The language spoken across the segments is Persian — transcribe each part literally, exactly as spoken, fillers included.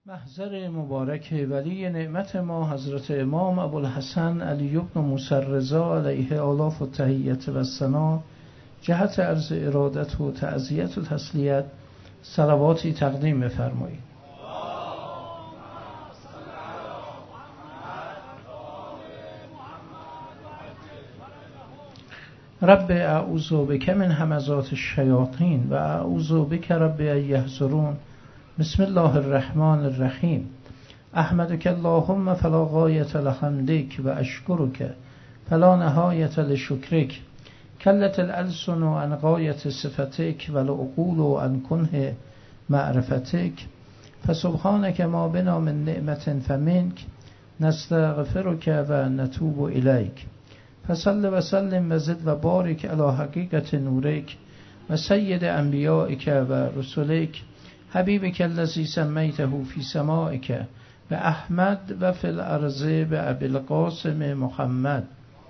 محضر مبارک ولی نعمت ما حضرت امام ابوالحسن علی بن موسی الرضا علیه آلاف و تحیت و ثنا جهت عرض ارادت و تعزیت و تسلیت صلواتی تقدیم بفرمایید. رب اعوذ بک من همزات الشیاطین و اعوذ بک رب ان یحضرون. بسم الله الرحمن الرحیم. احمدک اللهم فلا غایة لحمدک و اشکرک فلا نهایة لشکرک. کلت الالسن عن غایة صفتک و العقول عن کنه معرفتک. فسبحانک ما بنا من نعمة فمنک نستغفرک و نتوب الیک. فصل و سلم و زد و بارک علی حقیقت نورک و سید انبیائک و رسولک حبیبک الذی سمیته فی سمائک و احمد و فی الارض و ابی القاسم محمد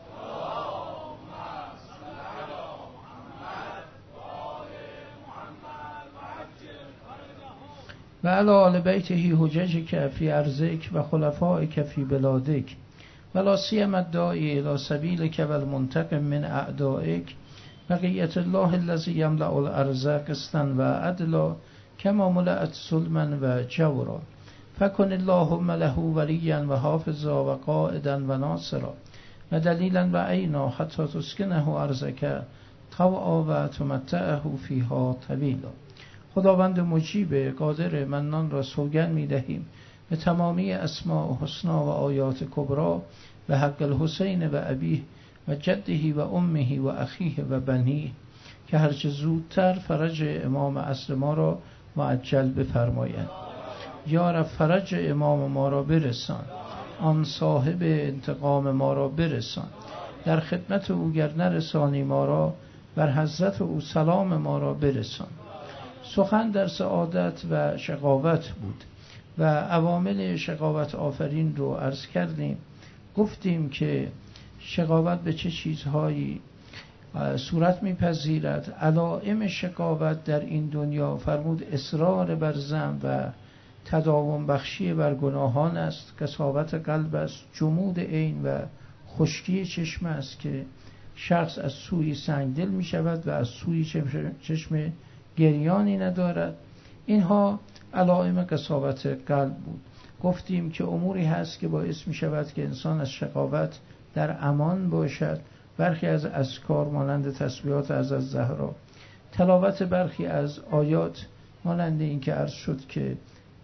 و علی آل بیته حججک فی ارضک و خلفائک فی بلادک و لا سیما الداعی الی سبیلک و المنتقم من اعدائک بقیة الله الذی یملأ الارض قسطا و عدلا کما ملأت ظلما و جورا. فکن اللهم له ولیا و حافظا و قائدا و ناصرا و دلیلا و عینا حتی تسکنه ارضک طوعا و تمتعه فیها طویلا. خداوند مجیب قادر منان را سوگند می دهیم به تمامی اسماء و حسنا و آیات کبرا و حق الحسین و ابیه و جده و امه و اخیه و بنیه که هرچه زودتر فرج امام عصر ما را معجل بفرمایند. یا رب فرج امام ما را برسان، آن صاحب انتقام ما را برسان. در خدمت او گر نرسانی ما را، بر حضرت او سلام ما را برسان. سخن در سعادت و شقاوت بود و عوامل شقاوت آفرین رو عرض کردیم. گفتیم که شقاوت به چه چیزهایی صورت میپذیرد. علائم شقاوت در این دنیا فرمود اصرار بر ذنب و تداوم بخشی بر گناهان است. کثافت قلب است، جمود عین و خشکی چشم است که شخص از سوی سنگدل می شود و از سوی چشم گریانی ندارد. اینها علائم کثافت قلب بود. گفتیم که اموری هست که باعث می شود که انسان از شقاوت در امان باشد. برخی از اذکار مانند تسبیحات از الزهرا، تلاوت برخی از آیات مانند این که عرض شد که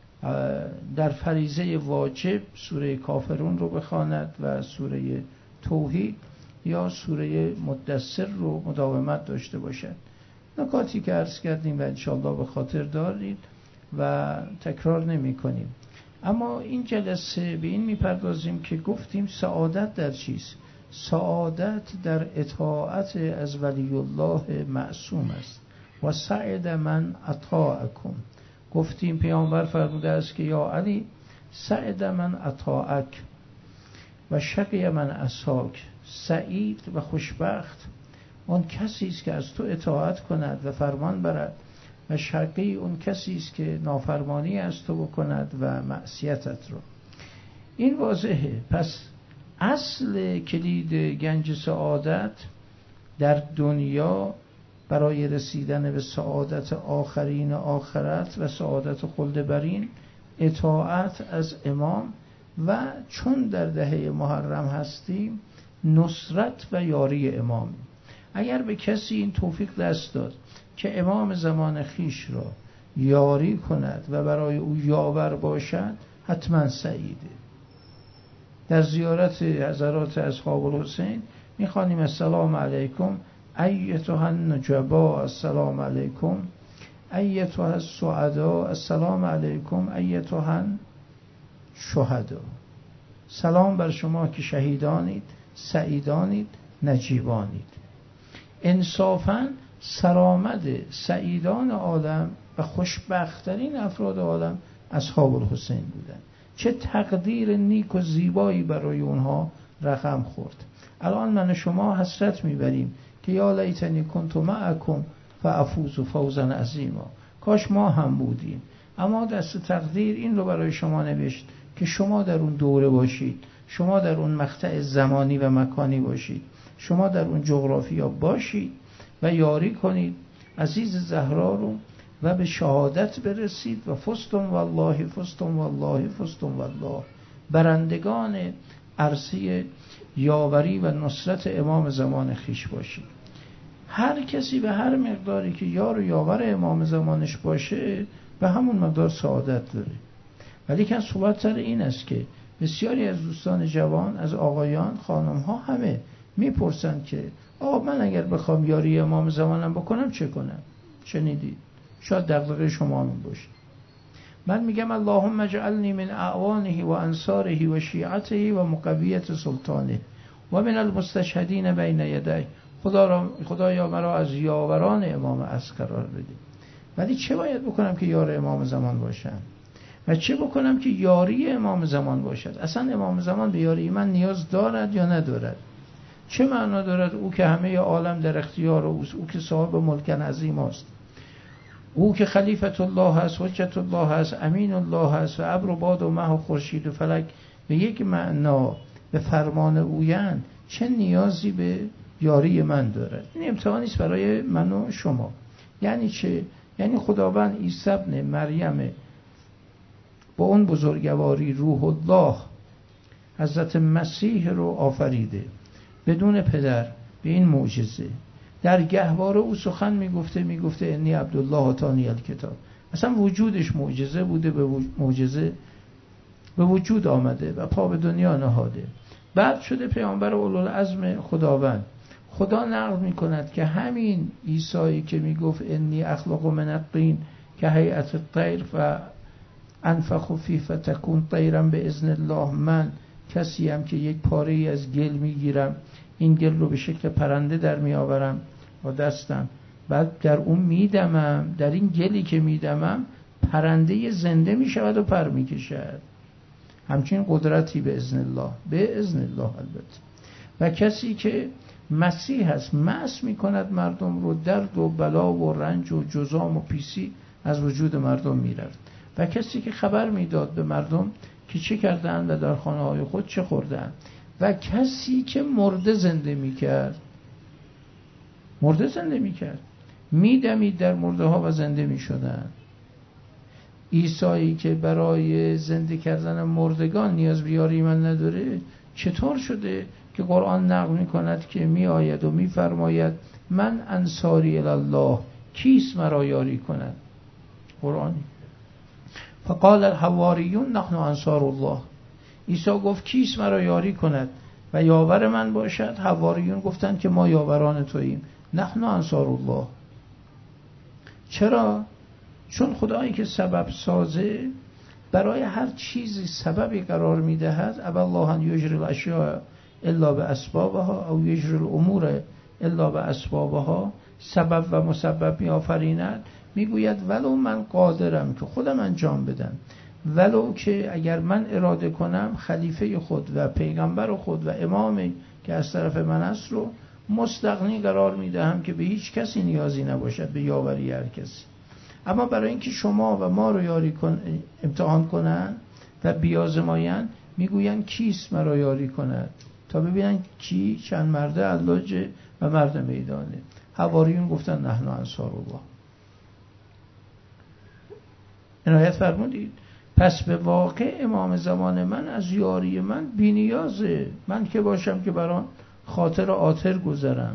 در فریضه واجب سوره کافرون رو بخواند و سوره توحید یا سوره مدثر رو مداومت داشته باشد. نکاتی که عرض کردیم و انشاءالله به خاطر دارید و تکرار نمی کنیم. اما این جلسه به این میپردازیم که گفتیم سعادت در چیست؟ سعادت در اطاعت از ولی الله معصوم است. و سعد من اطاعکم. گفتیم پیامبر فرموده است که یا علی سعد من اطاعک و شقی من عصاک. سعید و خوشبخت اون کسی است که از تو اطاعت کند و فرمان برد و شقی اون کسی است که نافرمانی از تو بکند و معصیتت رو. این واضحه. پس اصل کلید گنج سعادت در دنیا برای رسیدن به سعادت آخرین آخرت و سعادت خلد برین اطاعت از امام و چون در دهه محرم هستیم نصرت و یاری امام. اگر به کسی این توفیق دست داد که امام زمان خیش را یاری کند و برای او یاور باشد حتما سعیده. در زیارت حضرات اصحاب الحسین میخوانیم السلام علیکم ایتها النجبا، السلام علیکم ایتها السعدا، السلام علیکم ایتها الشهدا. سلام بر شما که شهیدانید، سعیدانید، نجیبانید. انصافاً سرآمد سعیدان عالم و خوشبخت‌ترین افراد عالم اصحاب الحسین بودند. چه تقدیر نیک و زیبایی برای اونها رقم خورد. الان من و شما حسرت میبریم که یا لیتنی کنت معکم فافوز فوزا عظیما. کاش ما هم بودیم. اما دست تقدیر این رو برای شما نوشت که شما در اون دوره باشید، شما در اون مقطع زمانی و مکانی باشید، شما در اون جغرافیا باشید و یاری کنید عزیز زهرا رو و به شهادت برسید و فستم والله فستم والله فستم والله، برندگان عرصه یاوری و نصرت امام زمان خیش باشید. هر کسی به هر مقداری که یار و یاور امام زمانش باشه به همون مقدار سعادت داره. ولی که صحبت سر این است که بسیاری از دوستان جوان، از آقایان، خانم ها همه میپرسند که آقا من اگر بخوام یاری امام زمانم بکنم چه کنم؟ شنیدید؟ شاید دغدغه شما همین باشه. من میگم اللهم اجعلنی من اعوانه و انصاره و شیعته و مقویت سلطانه و من المستشهدین بین یدی. خدا را خدایا مرا از یاوران امام عصر قرار بده. ولی چه باید بکنم که یار امام زمان باشم و چه بکنم که یاری امام زمان باشد؟ اصلا امام زمان به یاری من نیاز دارد یا ندارد؟ چه معنا دارد او که همه عالم در اختیار اوست، او که صاحب ملک عظیم است، او که خلیفت الله هست، حجت الله هست، امین الله هست و ابر و باد و مه و خورشید و فلک به یک معنا به فرمان اویند، چه نیازی به یاری من دارد؟ این امتحانی است برای من و شما. یعنی چه؟ یعنی خداوند عیسی ابن مریم با اون بزرگواری روح الله حضرت مسیح رو آفریده بدون پدر به این معجزه. در گهواره او سخن میگفته میگفته انی عبدالله آتانی الکتاب. اصلا وجودش معجزه بوده، به معجزه به وجود آمده و پا به دنیا نهاده. بعد شده پیامبر اولوالعزم خداوند. خدا نقل میکند که همین عیسی که میگفت انی اخلق من الطین که هیئت الطیر و انفخ فیه فتکون طیرا به اذن الله، من کسی هم که یک پاره ای از گل میگیرم، این گل رو به شکل پرنده در میآورم با دستم، بعد در اون میدمم، در این گلی که میدمم پرنده زنده میشود و پر میکشد. همچین قدرتی به اذن الله، به اذن الله البته. و کسی که مسیح هست مس میکند مردم رو، درد و بلا و رنج و جزام و پیسی از وجود مردم میرفت. و کسی که خبر میداد به مردم که چه کردن و در خانه های خود چه خوردن. و کسی که مرده زنده میکرد، مرده زنده میکرد، میدمید در مرده ها و زنده میشدن. عیسی که برای زنده کردن مردگان نیاز به یاری من نداره، چطور شده که قرآن نقل میکند که می آید و می فرماید من انصاری الله، کیست مرا یاری کند؟ قرآنی. فقال الحواریون نحن انصار الله. عیسی گفت کیست مرا یاری کند و یاور من باشد؟ حواریون گفتند که ما یاوران توییم، نحن انصار الله. چرا؟ چون خدایی که سبب سازه برای هر چیزی سببی قرار میدهد. ابا الله ان یجری الاشیاء الا به اسبابها او یجری الامور الا به اسبابها. سبب و مسبب می آفریند. میگوید ولو من قادرم که خودم انجام بدم، ولو که اگر من اراده کنم خلیفه خود و پیغمبر خود و امامی که از طرف من است رو مستغنی قرار میدهم که به هیچ کسی نیازی نباشد، به یاوری هر کسی. اما برای اینکه شما و ما رو یاری کن، امتحان کنن و بیازماین، میگوین کیست مرا یاری کند، تا ببینن کی چند مرده علاجه و مرد میدانه. حواریون گفتن نحن انصار الله. عنایت فرمودید. پس به واقع امام زمان من از یاری من بی نیازه. من که باشم که بران خاطر آتر گذرم.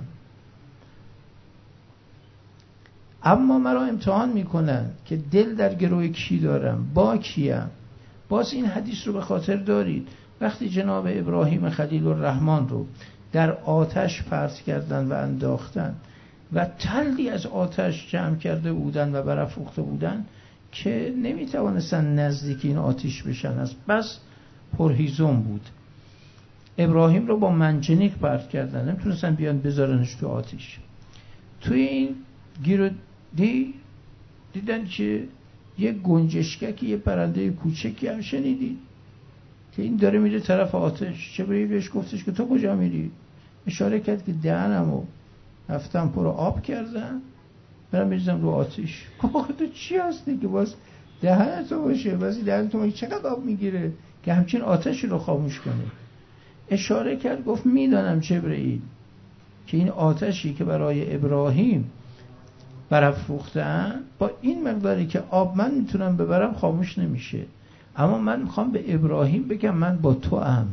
اما مرا امتحان میکنن که دل در گروه کی دارم، با کیم. باز این حدیث رو به خاطر دارید. وقتی جناب ابراهیم خلیل الرحمن رو در آتش پرت کردن و انداختن و تلی از آتش جمع کرده بودن و برافروخته بودن که نمیتوانستن نزدیک این آتش بشن، از بس پرهیزم بود. ابراهیم رو با منجنیق پرت کردن، نمیتونستن بیان بذارنش تو آتش. توی این گیرو دی دیدن که یه گنجشکک، یه پرنده کوچکی هم شنیدید که این داره میره طرف آتش. جبرئیل بهش گفتش که تو کجا میری؟ اشاره کرد که دهنمو رفتم پر آب کردم، برم بریزم رو آتش. گفت تو چی هستی که باز دهن تو باشه. واسه دهن تو چقدر آب میگیره که همچین آتشی رو خاموش کنه. اشاره کرد گفت میدانم جبرئیل که این آتشی که برای ابراهیم برافروختن با این مقداری که آب من میتونم ببرم خاموش نمیشه، اما من میخوام به ابراهیم بگم من با تو ام.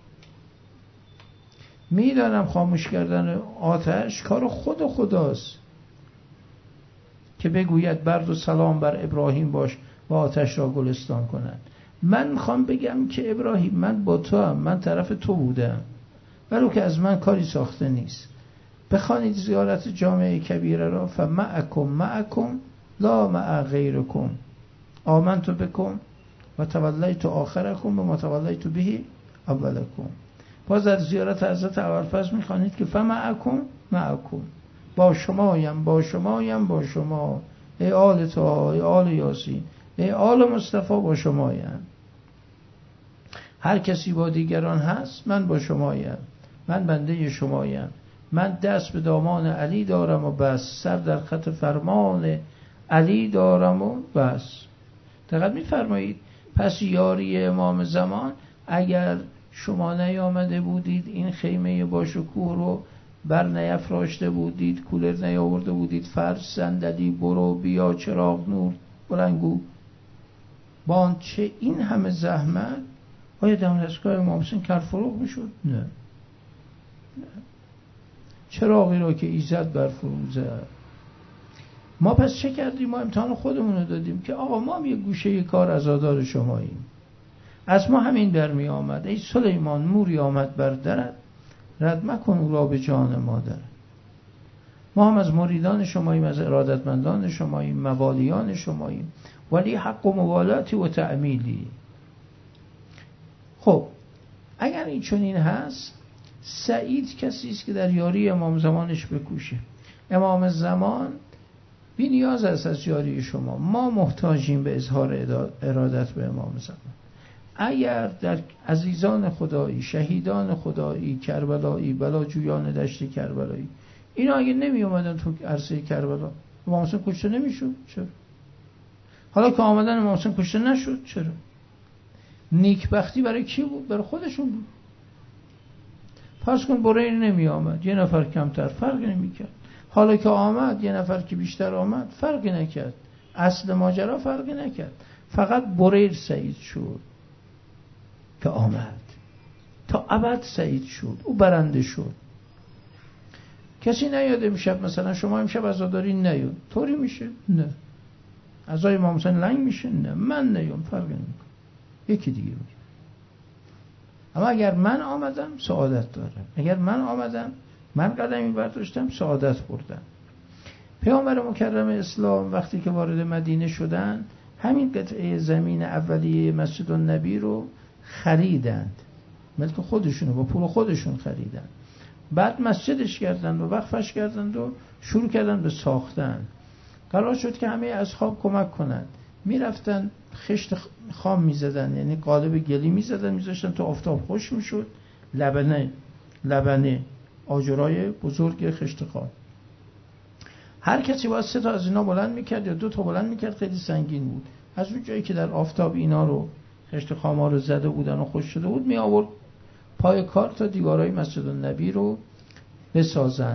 میدانم خاموش کردن آتش کار خود خداست که بگوید برد و سلام بر ابراهیم باش و آتش را گلستان کنند. من میخوام بگم که ابراهیم من با تو ام، من طرف تو بودم ولو که از من کاری ساخته نیست. بخوانید زیارت جامع کبیره را فمعکم معکم لا مع غیرکم آمنت بکم و تولیت آخرکم و متولیت به اولکم. باز در زیارت حضرت ابوالفضل میخوانید که فمعکم معکم با شمایم با شمایم با شما، ای آل طه ای آل یاسین ای آل مصطفی با شمایم. هر کسی با دیگران هست من با شمایم، من بنده شمایم، من دست به دامان علی دارم و بس، سر در خط فرمان علی دارم و بس. دقیق میفرمایید. پس یاری امام زمان اگر شما نیامده بودید این خیمه با شکوه رو بر نیفراشته بودید، کولر نیاورده بودید، فرش صندلی برو بیا چراغ نور بلنگو بان، چه این همه زحمت آیا دم دستگاه امام حسین کرفروغ میشد؟ نه. نه چراغی را که ایزد بر فروزه. ما پس چه کردیم؟ ما امتحان خودمون رو دادیم که آقا ما هم یه گوشه کار عزادار شماییم. از ما همین در می آمد ای سلیمان موری آمد بر درت رد مکن او را به جان مادر. ما هم از مریدان شماییم، از ارادتمندان شماییم، موالیان شماییم، ولی حق و موالاتی و تعمیلی. خب اگر این چنین هست، سعید کسی است که در یاری امام زمانش بکوشه. امام زمان بی نیاز است از یاری شما، ما محتاجیم به اظهار ارادت به امام زمان. اگر در عزیزان خدایی، شهیدان خدایی، کربلایی، بلاجویان دشت کربلایی، اینا اگه نمی اومدن تو عرصه کربلا امام حسین کشته نمیشد. چرا؟ حالا که آمدن امام حسین کشته نشد چرا؟ نیکبختی برای کی بود؟ برای خودشون بود. فرض کن برای نمی آمد، یه نفر کمتر فرقی نمی کرد. حالا که آمد یه نفر که بیشتر آمد فرقی نکرد. اصل ماجرا فرقی نکرد. فقط بریر سعید شد که آمد، تا ابد سعید شد، او برنده شد. کسی نیاد امشب مثلا شما امشب عزاداری نیاد طوری میشه؟ نه. عزای امام حسین لنگ میشه؟ نه. من نیام فرقی نمیکنه، یکی دیگه میگه. اما اگر من آمدم سعادت دارم، اگر من آمدم من قدمی برداشتم سعادت بردم. پیامبر مکرم اسلام وقتی که وارد مدینه شدن همین قطعه زمین اولیه مسجد النبی رو خریدند، ملک خودشونو با پول خودشون خریدند. بعد مسجدش کردند و وقفش کردند و شروع کردند به ساختن. قرار شد که همه اصحاب کمک کنند. میرفتن خشت خام میزدن، یعنی قالب گلی میزدن میذاشتن تو آفتاب خوش میشد. لبنه لبنه آجرای بزرگ خشت خام، هر کسی باید سه تا از اینا بلند میکرد یا دو تا بلند میکرد، خیلی سنگین بود. از اون جایی که در آفتاب اینا رو خشت خاما رو زده بودن و خوش شده بود، می آورد پای کار تا دیوارای مسجد النبی رو بسازن،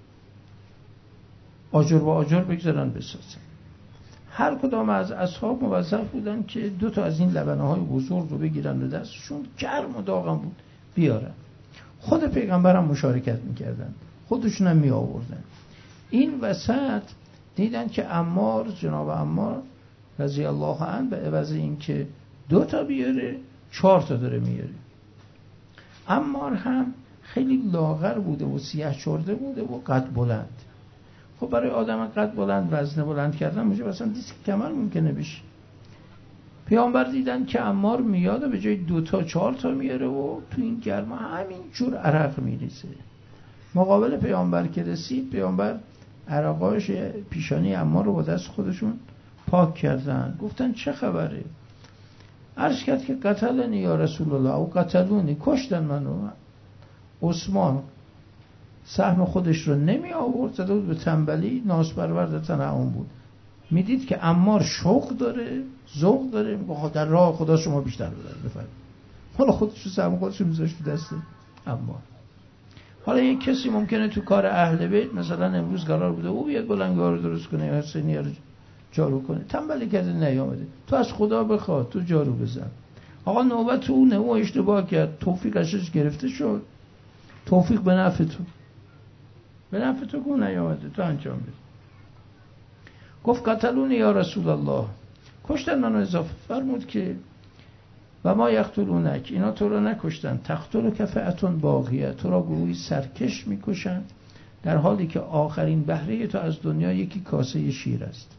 آجر با آجر بگذارن بسازن. هر کدام از اصحاب موظف بودن که دو تا از این لبنه های بزرگ رو بگیرن و دستشون گرم و داغم بود بیارن. خود پیغمبر هم مشارکت میکردن، خودشون هم می آوردن. این وسط دیدن که عمار، جناب عمار رضی الله عنه، به عوض این که دو تا بیاره چهار تا داره میاره. عمار هم خیلی لاغر بوده و سیاه چرده بوده و قد بلند. خب برای آدم قد بلند وزن بلند کردن میشه مثلا دیسک کمر ممکنه بشه. پیامبر دیدن که عمار میاد و به جای دو تا چهار تا میاره و تو این گرما همین جور عرق میریزه. مقابل پیامبر که رسید، پیامبر عرقاش پیشانی عمار رو با دست خودشون پاک کردن. گفتن چه خبره؟ عرض کرد که قتلنی یا رسول الله او قتلونی، کشتن منو. عثمان سهم خودش رو نمی آورد، زده بود به تنبلی، ناسپرورد تنعم بود. میدید که عمار شوق داره، ذوق داره، میگه در راه خدا شما بیشتر ببرید بفرمایید. حالا خودش رو سهم خودش میذاشت تو دست عمار. حالا یک کسی ممکنه تو کار اهل بیت مثلا امروز قرار بوده او بیاد بلنگار رو درست کنه یا حسینی رو جارو کنه، تنبلی کرده نیامده، تو از خدا بخواد تو جارو بزن. آقا نوبت اونه، او اشتباه کرد، توفیق ازش گرفته شد، توفیق به نفع تو، به نفع تو که نیامده تو انجام بده. گفت قتلونی یا رسول الله، کشتن منو. اضافه فرمود که و ما یقتلونک، اینا تو رو نکشتن، تقتل کفعتون باقیه، تو را گروهی سرکش میکشن در حالی که آخرین بهره تو از دنیا یکی کاسه شیر است.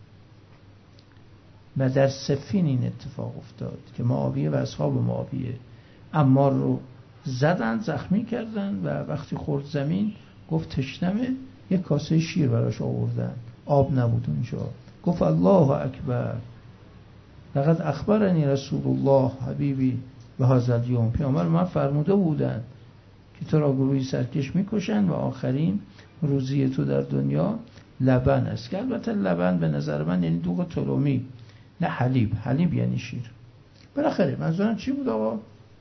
و در صفین این اتفاق افتاد که معاویه و اصحاب معاویه عمار رو زدن، زخمی کردن و وقتی خورد زمین گفت تشنمه، یک کاسه شیر براش آوردن، آب نبود اونجا. گفت الله اکبر، لقد اخبرنی رسول الله حبیبی به هذا اليوم، پیامبر من فرموده بودن که تو را گروهی سرکش میکشن و آخرین روزی تو در دنیا لبن است. که البته لبن به نظر من یعنی دوغ طلومی، نه حلیب. حلیب یعنی شیر. بالاخره منظورم چی بود آقا؟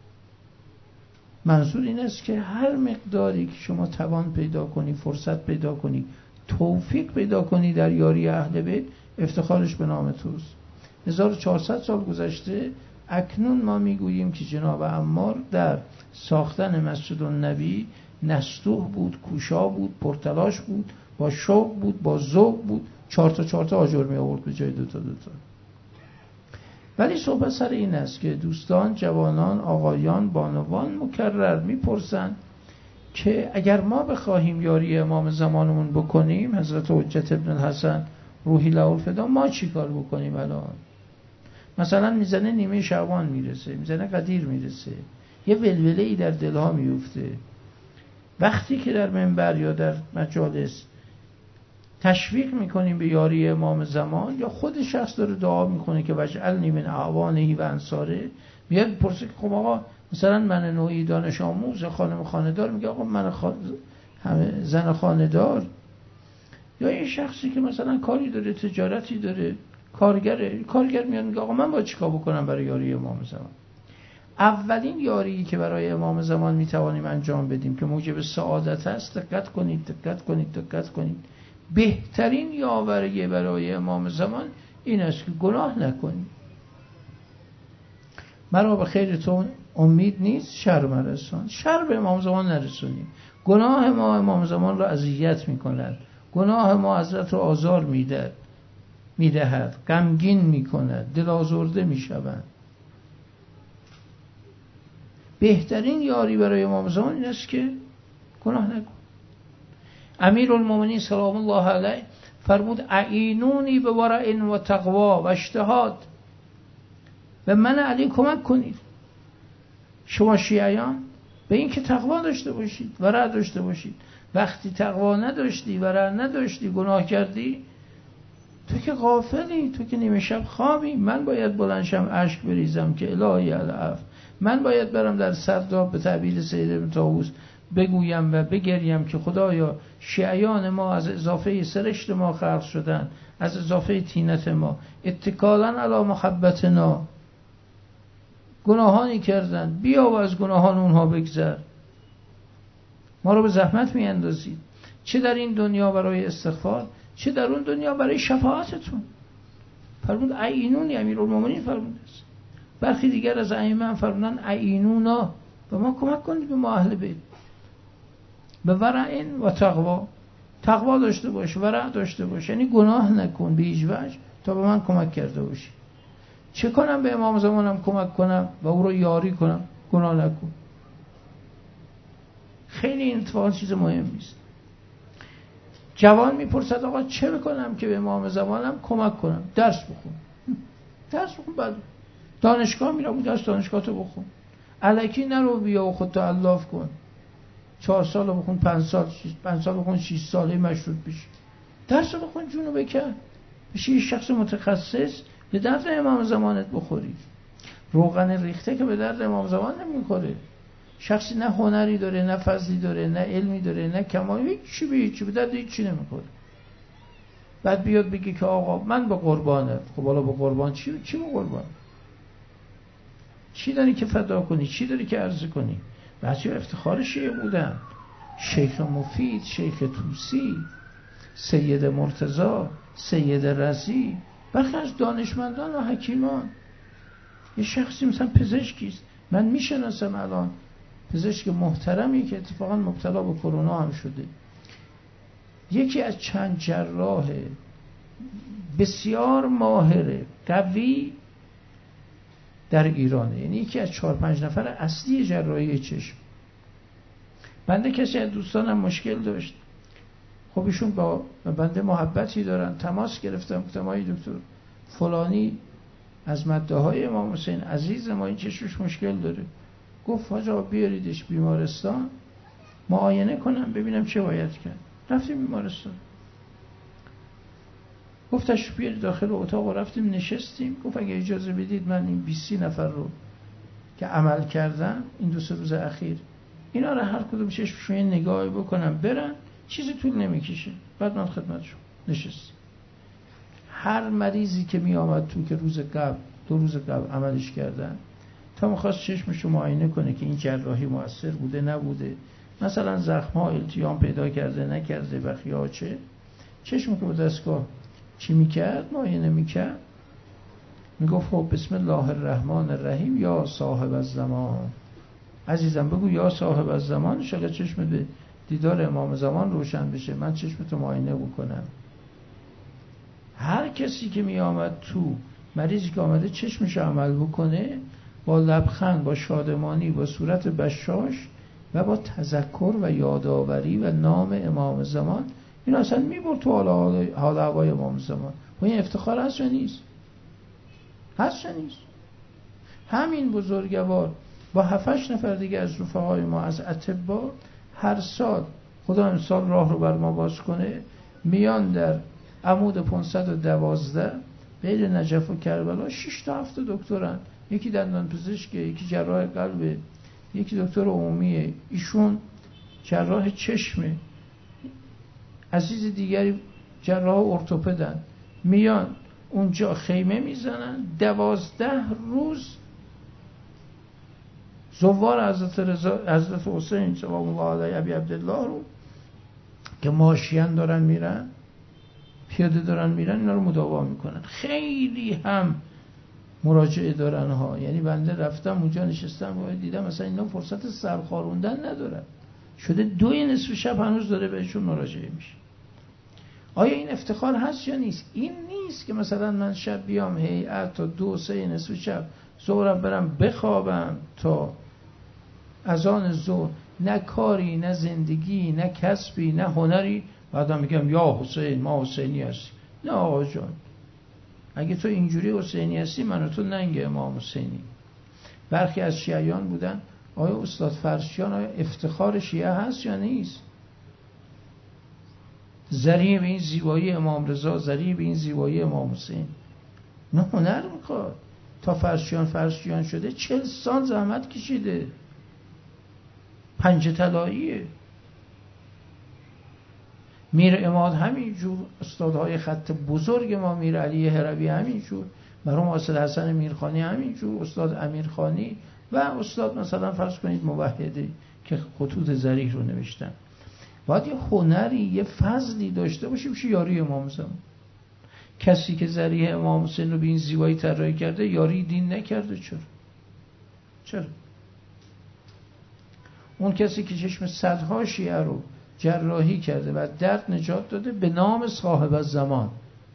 منظور این است که هر مقداری که شما توان پیدا کنی، فرصت پیدا کنی، توفیق پیدا کنی در یاری اهل بیت، افتخارش به نام توست. هزار و چهارصد سال گذشته، اکنون ما میگوییم که جناب عمار در ساختن مسجد النبی نستوه بود، کوشا بود، پرتلاش بود، با شوق بود، با ذوق بود، چهار تا چهار تا آجر می آورد به جای دو تا دو تا. ولی صحبت سر این است که دوستان، جوانان، آقایان، بانوان مکرر میپرسن که اگر ما بخواهیم یاری امام زمانمون بکنیم، حضرت حجت ابن الحسن روحی له الفدا، ما چی کار بکنیم الان؟ مثلا میزنه نیمه شعبان میرسه، میزنه قدیر میرسه، یه ولوله ای در دلها میفته. وقتی که در منبر یا در مجالس تشویق میکنیم به یاری امام زمان، یا خود شخص داره دعا میکنه که وجعلنی من اعوانه و انصاره، میاد پرسه که خب آقا مثلا من نوعی دانش آموز، خانم خانه‌دار، میگه آقا من خان... زن خانه‌دار، یا این شخصی که مثلا کاری داره، تجارتی داره، کارگره، کارگر میاد میگه آقا من باید چیکار بکنم برای یاری امام زمان. اولین یاری که برای امام زمان میتوانیم انجام بدیم که موجب سعادت است، دقت کنید دقت کنید دقت کنید، بهترین یاوری برای امام زمان این است که گناه نکنید. مرا به خیر تو امید نیست، شر مرسان، شر به امام زمان نرسونیم. گناه ما امام زمان را اذیت میکند، گناه ما حضرت را آزار میدهد میدهد غمگین میکند، دل آزرده میشوند. بهترین یاری برای امام زمان این است که گناه نکن. امیرالمومنین سلام الله علیه فرمود اعینونی به ورع و تقوا و اجتهاد، و من علی کمک کنید، شما شیعیان، به این که تقوا داشته باشید، ورع داشته باشید. وقتی تقوا نداشتی، ورع نداشتی، گناه کردی، تو که غافلی، تو که نیمه شب خوابی. من باید بلندشم اشک بریزم که الهی العفو، من باید برم در سرداب به تعبیر سید ابن طاووس بگویم و بگریم که خدایا شیعیان ما از اضافه سرشت ما خلق شدن، از اضافه طینت ما، اتکالاً علی محبتنا گناهانی کردن، بیا و از گناهان اونها بگذر، ما رو به زحمت می اندازید، چه در این دنیا برای استغفار، چه در اون دنیا برای شفاعتتون. فرمود اعینونی، امیرالمومنین فرمود است. برخی دیگر از ائمه فرمودن اعینونا، و ما کمک کنید به ما اهل بیت، به ورع و تقوا. تقوا داشته باش، ورع داشته باش، یعنی گناه نکن به هیچ وجه تا به من کمک کرده باشی. چه کنم به امام زمانم کمک کنم و او رو یاری کنم؟ گناه نکن. خیلی این اتفاقا چیز مهمی است. جوان میپرسد آقا چه بکنم که به امام زمانم کمک کنم؟ درس بخون، درس بخون، بعد دانشگاه میرم، درس دانشگاه تو بخون، الکی نرو بیا و خودتو الاف کن، چهار سال بخون، پنج سال شیش پنج سال بخون، شش ساله مشروط بشی. درس بخون، جونو بکن، بشی یه شخص متخصص، به درد امام زمانت بخوری. روغن ریخته که به درد امام زمان نمیخوره. شخصی نه هنری داره، نه فضلی داره، نه علمی داره، نه کمالی، هیچ چی به هیچ چی به درد هیچ چی نمیخوره. بعد بیاد بگی که آقا من به قربانه. خب حالا به قربان چی؟ چی به قربان؟ چی داری که فدا کنی؟ چی داری که عرضه کنی؟ بعضی افتخار شیعه بودن، شیخ مفید، شیخ توسی، سید مرتضی، سید رضی، برخی از دانشمندان و حکیمان. یه شخصی مثلا پزشکیست، من میشناسم الان پزشک محترمی که اتفاقا مبتلا به کرونا هم شده، یکی از چند جراح بسیار ماهر قوی در ایرانه، یعنی یکی از چهار پنج نفر اصلی جراحی چشم. بنده کسی از دوستانم مشکل داشت، خب ایشون با بنده محبتی دارن، تماس گرفتم گفتم آقای دکتر فلانی از مده های امام حسین عزیز ما این چشمش مشکل داره. گفت آقا بیاریدش بیمارستان معاینه کنم ببینم چه باید کرد. رفتیم بیمارستان، گفتش بیارید داخل اتاق و رفتیم نشستیم. گفت اگه اجازه بدید من این بیست نفر رو که عمل کردم این دو سه روز اخیر اینا رو هر کدوم چشمشون یه نگاهی بکنم برن، چیزی طول نمیکشه. بعد من خدمتشون نشستیم. هر مریضی که می آمد تو که روز قبل دو روز قبل عملش کردن تا میخواست چشمشو معاینه کنه که این جراحی مؤثر بوده نبوده، مثلا زخم‌ها التیام پیدا کرده نکرده و خیاچه، چشم که با دستگاه چی میکرد معاینه میکرد، میگفت خب بسم الله الرحمن الرحیم یا صاحب الزمان، عزیزم بگو یا صاحب الزمان ان شاءالله چشم به دیدار امام زمان روشن بشه، من چشمتو معاینه بکنم. هر کسی که می آمد تو، مریضی که آمده چشمش عمل بکنه، با لبخند، با شادمانی، با صورت بشاش و با تذکر و یادآوری و نام امام زمان، این اصلا می برد تو حال هوای امام زمان. و این افتخار هست یا نیست؟ هست یا نیست؟ همین بزرگوار با هفتش نفر دیگه از رفقای ما از اطباء هر سال، خدا امسال راه رو بر ما باز کنه، میان در عمود پانصد و دوازده بین نجف و کربلا شش تا هفت دکترن، یکی دندان پزشک، یکی جراح قلب، یکی دکتر عمومی، ایشون جراح چشمه، عزیز دیگری جراح ارتوپدن، میان اونجا خیمه میزنن دوازده روز زوار حضرت رضا حضرت حسین سلام الله علیه ابی عبدالله رو که ماشیان دارن میرن، پیاده دارن میرن، اینا رو مداوا میکنن. خیلی هم مراجعه دارن ها، یعنی بنده رفتم اونجا نشستم و دیدم مثلا اینا فرصت سرخاروندن ندارن، شده دوی نصف شب هنوز داره بهشون مراجعه میشه. آیا این افتخار هست یا نیست؟ این نیست که مثلا من شب بیام هیئت تا دو سه نصف شب ظهرم برم بخوابم تا اذان ظهر، نه کاری نه زندگی نه کسبی نه هنری، بعدا میگم یا حسین ما حسینی هستیم. نه آقا جان، اگه تو اینجوری حسینی هستی من و تو ننگ امام حسینی. برخی از شیعیان بودن، آیا استاد فرشیان آیا افتخار شیعه هست یا نیست؟ ذریعه به این زیبایی امام رضا، ذریعه به این زیبایی امام حسین. نه هنر میخواد. تا فرشیان فرشیان شده چل سال زحمت کشیده، پنج طلاییه. میر اماد همینجور، استادهای خط بزرگ ما میر علی هروی همینجور، مرحوم حاصل حسن میرخانی همینجور، استاد امیرخانی و استاد مثلا فرض کنید موحدی که خطوط ذریح رو نوشتن. باید یه هنری یه فضلی داشته باشیم که یاری امام زمان. کسی که ذریح امام حسین رو به این زیبایی طراحی کرده یاری دین نکرده. چرا؟ چرا؟ اون کسی که چشم صدها شیعه رو جراحی کرده و درد نجات داده به نام صاحب الزمان،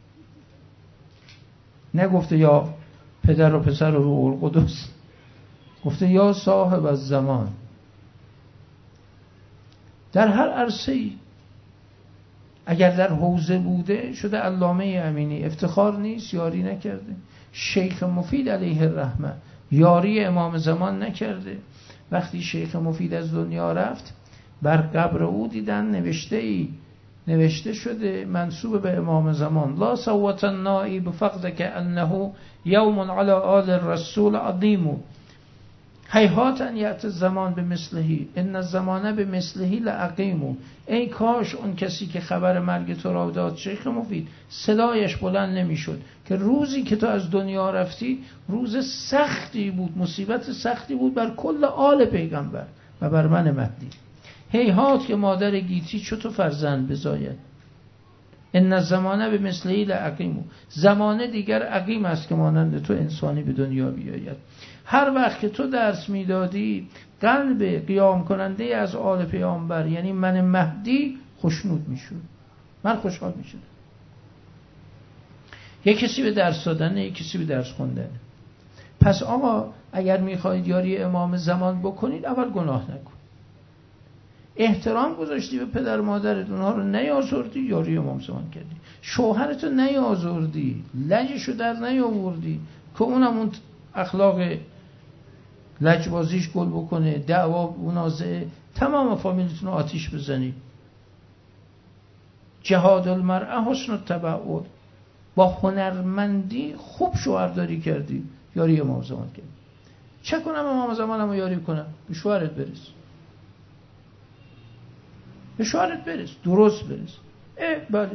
نگفته یا پدر و پسر و روح القدس، گفته یا صاحب الزمان. در هر عرصه‌ای اگر در حوزه بوده شده علامه امینی، افتخار نیست یاری نکرده؟ شیخ مفید علیه الرحمه یاری امام زمان نکرده؟ وقتی شیخ مفید از دنیا رفت بر قبر او دیدن نوشته ای نوشته شده منسوب به امام زمان: لا صوت النائب فقدك انه یوم علی آل الرسول عظیم. هیهات ان یأتی زمان به مثلهی ان الزمانه به مثلهی لعقیم. ای کاش اون کسی که خبر مرگ تو را داد شیخ مفید صدایش بلند نمیشد که روزی که تو از دنیا رفتی روز سختی بود، مصیبت سختی بود بر کل آل پیغمبر و بر من مهدی. هیهات که مادر گیتی چطور فرزند بزاید. ان الزمانه به مثلهی لعقیم. زمانه دیگر عقیم است که مانند تو انسانی به دنیا بیاید. هر وقت که تو درس میدادی قلب قیام کننده از آل پیامبر یعنی من مهدی خوشنود میشد، من خوشحال میشدم. یک کسی به درس دادن، یک کسی به درس خوندن. پس آقا اگر میخواید یاری امام زمان بکنید اول گناه نکن، احترام گذاشتی به پدر مادرت، اونها رو نیازردی، یاری امام زمان کردی. شوهرتو نیازردی، لجشو در نیاوردی که اونم اون اخلاق لجبازیش گل بکنه، دعوا منازعه، تمام فامیلتون رو آتیش بزنی. جهاد المرأه حسن التبعل. با هنرمندی خوب شوهرداری کردی، یاری امام زمان کردی. چه کنم امام زمانم رو یاری کنم؟ به شوهرت برس، به شوهرت برس، درست برس. اه بله.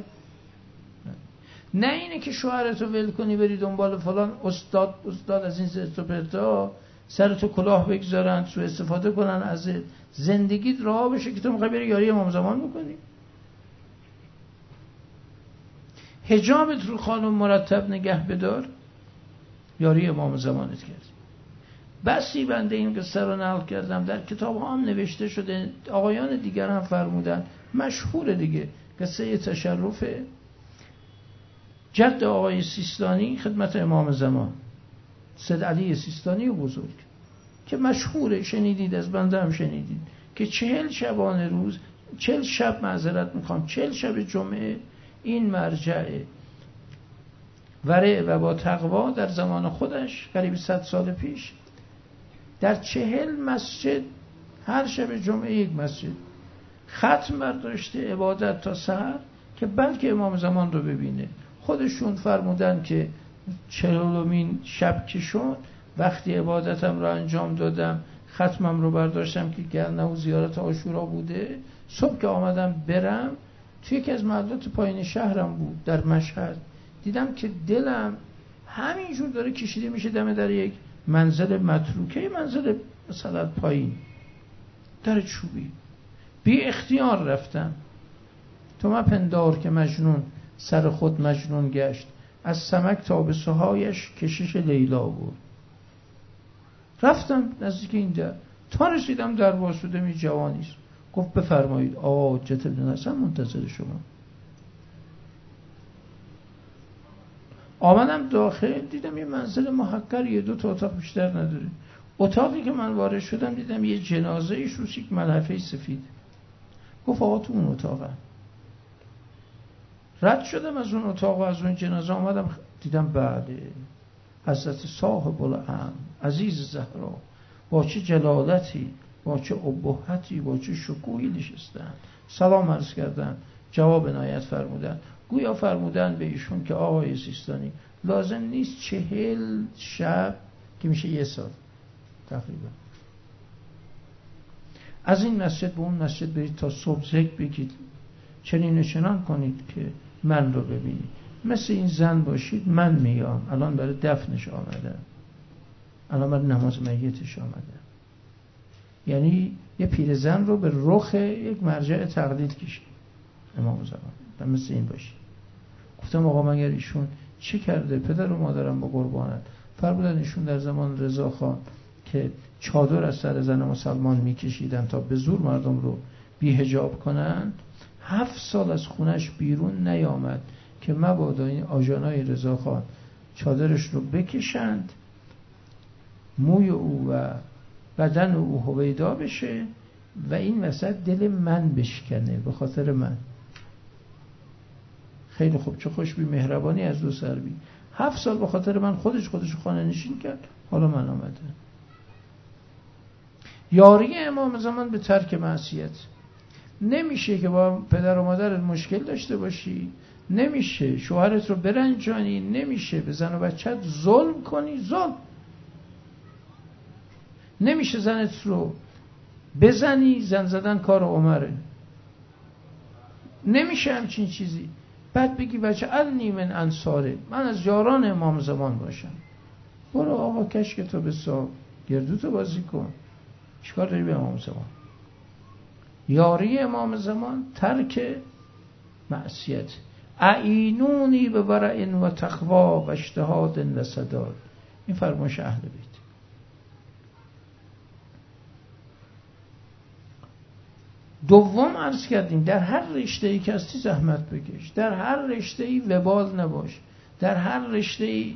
نه اینه که شوهرت رو ول کنی بری دنبال فلان استاد استاد از این زرتوپرتا، سرتو کلاه بگذارن، سوء استفاده کنن از زندگیت راه بشه که تو میخوای بری یاری امام زمان بکنی. حجابت رو خانم مرتب نگه بدار، یاری امام زمانت کرد. بسی بنده این قصه رو نقل کردم، در کتاب ها هم نوشته شده، آقایان دیگر هم فرمودن، مشهور دیگه. قصه تشرف جد آقای سیستانی خدمت امام زمان، سید علی سیستانی و بزرگ، که مشهوره، شنیدید، از بنده هم شنیدید، که چهل شبانه روز، چهل شب معذرت میخوام چهل شب جمعه این مرجع ورع و با تقوا در زمان خودش قریب صد سال پیش در چهل مسجد، هر شب جمعه یک مسجد، ختم برداشته عبادت تا سحر که بلکه امام زمان رو ببینه. خودشون فرمودن که چهلمین شب که شد، وقتی عبادتم رو انجام دادم، ختمم رو برداشتم که گرنه و زیارت عاشورا بوده، صبح که آمدم برم توی یکی از محلات پایین شهرم بود در مشهد، دیدم که دلم همینجور داره کشیده میشه دم در یک منزل متروکه، منزل مثلا پایین در چوبی. بی اختیار رفتم. تو مپندار که مجنون سر خود مجنون گشت، از سمک تا به سوهایش کشش لیلا بود. رفتم نزدیک این در، تا رسیدم در واسوده می جوانیست. گفت بفرمایید آقا حجت ابن حسن منتظر شما. آمدم داخل، دیدم یه منزل محقریه، دو تا اتاق بیشتر نداره. اتاقی که من وارد شدم دیدم یه جنازه ایش روش یک ملحفه سفید. گفت آقا تو اون اتاقم. رد شدم از اون اتاق و از اون جنازه آمدم، دیدم بله حضرت صاحب الامر عزیز زهرا با چه جلالتی، با چه ابهتی، با چه شکوهی نشستن. سلام عرض کردن، جواب عنایت فرمودن. گویا فرمودن به ایشون که آقای سیستانی لازم نیست چهل شب که میشه یه سال تقریبا از این مسجد به اون مسجد برید تا صبح ذکر بگید، چنین و چنان کنید که من رو ببینید. مثل این زن باشید، من میام الان برای دفنش آمدم، الان برای نماز میتش آمدم. یعنی یه پیرزن رو به رخ یک مرجع تقلید کشید امام زمان. مثل این باشید. گفتم آقا مگر ایشون چی کرده؟ پدر و مادرم با قربانت. فرمودن ایشون در زمان رضا خان که چادر از سر زن مسلمان میکشیدن تا به زور مردم رو بی حجاب کنن، هفت سال از خونش بیرون نیامد که مبادا این آژانای رضا خان چادرش رو بکشند، موی او و بدن او هویدا بشه و این وسط دل من بشکنه به خاطر من. خیلی خوب، چه خوش بی مهربانی از دو سر بی. هفت سال به خاطر من خودش خودش خانه نشین کرد، حالا من آمده. یاری امام زمان به ترک معصیت. نمیشه که با پدر و مادرت مشکل داشته باشی، نمیشه شوهرت رو برنجانی، نمیشه به زن و بچت ظلم کنی. ظلم نمیشه زنت رو بزنی، زن زدن کار عمره، نمیشه همچین چیزی. بعد بگی بچه انی من انصاره، من از یاران امام زمان باشم. برو آقا کشک تو بسا، گردو تو بازی کن، چیکار داری به امام زمان؟ یاری امام زمان ترک معصیت. اعینونی به ورع و تقوا و اجتهاد و سداد، این فرمایش اهل بیت. دوم عرض کردیم در هر رشته‌ای که هستی زحمت بکش، در هر رشته‌ای وبال نباش، در هر رشته‌ای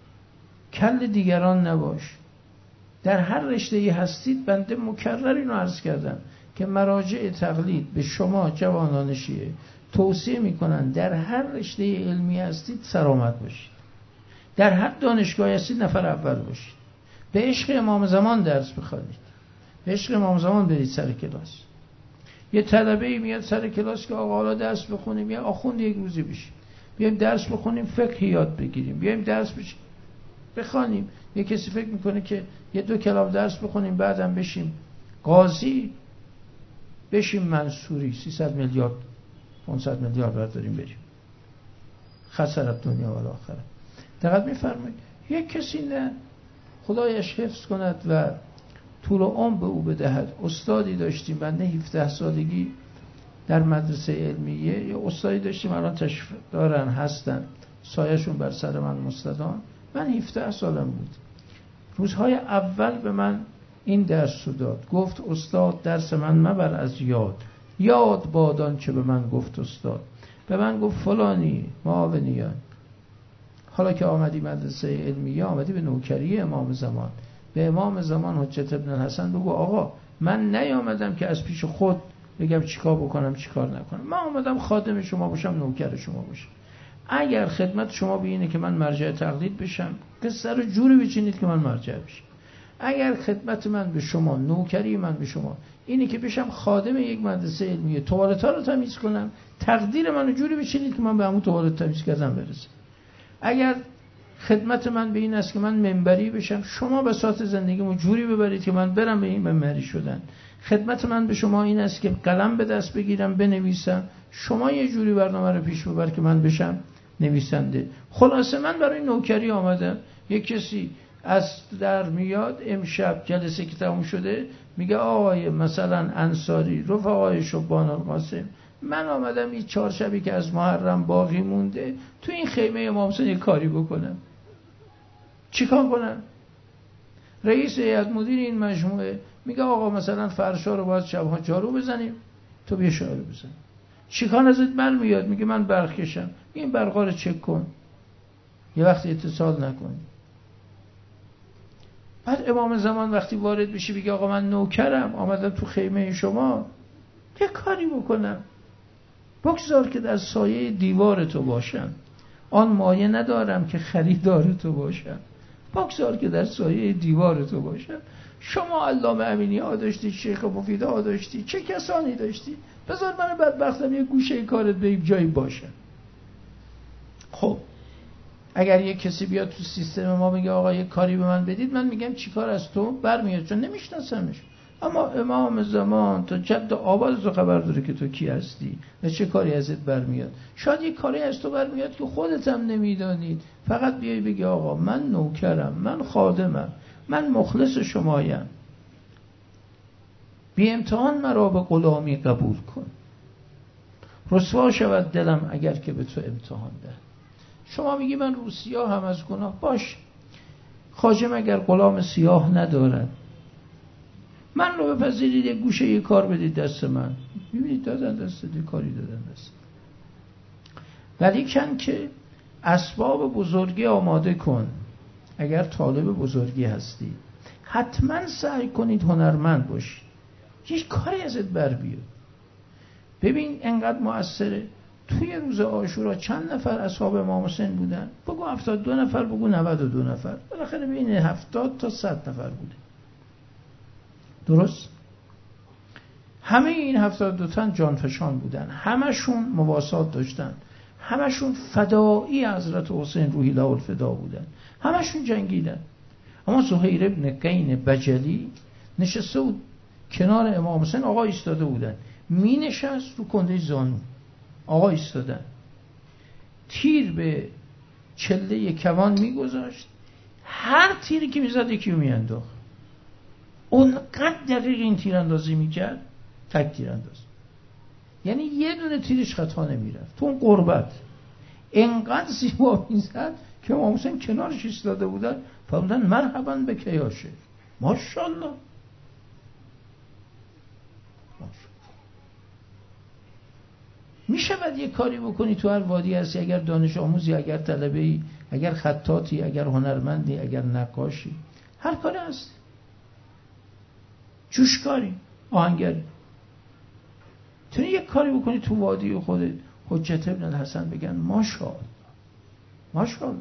کل دیگران نباش، در هر رشته‌ای هستید. بنده مکرر اینو عرض کردم که مراجع تقلید به شما جوانان شیعه توصیه میکنن در هر رشته علمی هستید سرآمد باشید، در هر دانشگاهی هستید نفر اول باشید، به عشق امام زمان درس بخوانید، به عشق امام زمان برید سر کلاس. یه طلبه‌ای میاد سر کلاس که آقا حالا درس بخونیم، یا آخوند یک روزی بشیم، بیایم درس بخونیم فقه یاد بگیریم، بیایم درس بشیم بخوانیم. یه کسی فکر میکنه که یه دو کلام درس بخونیم بعدم بشیم قاضی، بشیم منصوری، سیصد میلیارد پانصد میلیارد برداریم بریم، خسارت دنیا و آخرت. دقت میفرمایید. یک کسی نه خدایش حفظ کند و طول عمر به او بدهد، استادی داشتیم بنده هفده سالگی در مدرسه علمیه، یه استادی داشتیم الان تشریف دارن هستن، سایه‌شون بر سر من مستدام. من هفده سالم بود، روزهای اول به من این درس رو داد، گفت استاد درس من مبر از یاد، یاد بادان که به من گفت استاد. به من گفت فلانی معاونیان، حالا که آمدی مدرسه علمیه آمدی به نوکری امام زمان، به امام زمان حجت ابن الحسن بگو آقا من نیامدم که از پیش خود بگم چیکار بکنم چیکار نکنم، من آمدم خادم شما باشم، نوکر شما باشم. اگر خدمت شما به اینه که من مرجع تقلید بشم، قصه رو جوری بچینید که من مرجع بشم. اگر خدمت من به شما، نوکری من به شما اینه که بشم خادم یک مدرسه علمیه، توالت‌ها رو تمیز کنم، تقدیر منو جوری بچینید که من به همون توالت تمیز کردن برسم. اگر خدمت من به این است که من منبری بشم، شما بساط زندگیمو جوری ببرید که من برم به این منبری شدن. خدمت من به شما این است که قلم به دست بگیرم بنویسم، شما یه جوری برنامه رو پیش ببر که من بشم نویسنده. خلاصه من برای نوکری آمدم. یک کسی از در میاد امشب جلسه که تموم شده میگه آقای مثلا انصاری رفقای شبان القاسم، من آمدم این چهار شبی که از محرم باقی مونده تو این خیمه امام حسین یه کاری بکنم. چیکار کنم؟ رئیس هیئت مدیر این مجموعه میگه آقا مثلا فرشا رو باید شبها جارو بزنیم، تو بیا شعار بزن. چیکار ازت برمیاد؟ میگه من برق کشم. این برقا رو چک کن، یه وقت اتصال نکن. بعد امام زمان وقتی وارد بشی بگه آقا من نوکرم آمدم تو خیمه شما یه کاری بکنم، بگذار که در سایه دیوار تو باشم، آن مایه ندارم که خریدار تو باشم، بگذار که در سایه دیوار تو باشم. شما علامه امینی ها داشتی، شیخ مفید ها داشتی، چه کسانی داشتی، بذار من بدبختم یه گوشه کارت به یک جایی باشم. خب اگر یک کسی بیاد تو سیستم ما بگه آقا یه کاری به من بدید، من میگم چی کار از تو برمیاد، چون نمیشناسمش. اما امام زمان تا جد آباد تو خبر داره که تو کی هستی و چه کاری ازت برمیاد. شاید یک کاری از تو برمیاد که خودت هم نمیدانید، فقط بیای بگی آقا من نوکرم، من خادمم، من مخلص شمایم، بی امتحان مرا به غلامی قبول کن، رسوا شود دلم اگر که به تو امتحان ده. شما میگی من رو سیاه هم از گناه، باش، خواجم اگر غلام سیاه ندارد من رو بپذیرید، یک گوشه یک کار بدید دست من، میبینید دادن دست دی کاری دادن دست. ولی کن که اسباب بزرگی آماده کن. اگر طالب بزرگی هستی حتما سعی کنید هنرمند باشید، یک کاری ازت بر بیاد. ببین انقدر مؤثره. توی روز عاشورا چند نفر اصحاب امام حسین بودن؟ بگو هفتاد و دو نفر، بگو نود و دو نفر، بالاخره بین هفتاد تا صد نفر بوده. درست؟ همه این هفتاد و دو تن جانفشان بودن، همشون مواسات داشتن، همشون فدایی حضرت حسین روحی له الفدا بودن، همشون جنگیدن. اما زهیر ابن قین بجلی نشسته بود کنار امام حسین، آقا ایستاده بودن، می نشست رو کنده زانو، آقا ایستادن، تیر به چله کمان می گذاشت، هر تیری که می زد یکی رو می انداخت. اونقدر دقیق این تیر اندازی می کرد، تک تیر انداز، یعنی یه دونه تیرش خطا نمی رفت. تو اون قربت اینقدر زیبا می زد که امام حسین کنارش ایستاده بودن، فرمودن مرحبا به کیاشه، ماشاءالله. میشه بعد یه کاری بکنی تو هر وادی هستی، اگر دانش آموزی، اگر طلبه‌ای، اگر خطاطی، اگر هنرمندی، اگر نقاشی، هر کاری هست، جوشکاری، آهنگری، تو یه کاری بکنی تو وادی خودت، حجت ابن الحسن بگن ماشاءالله ماشاءالله.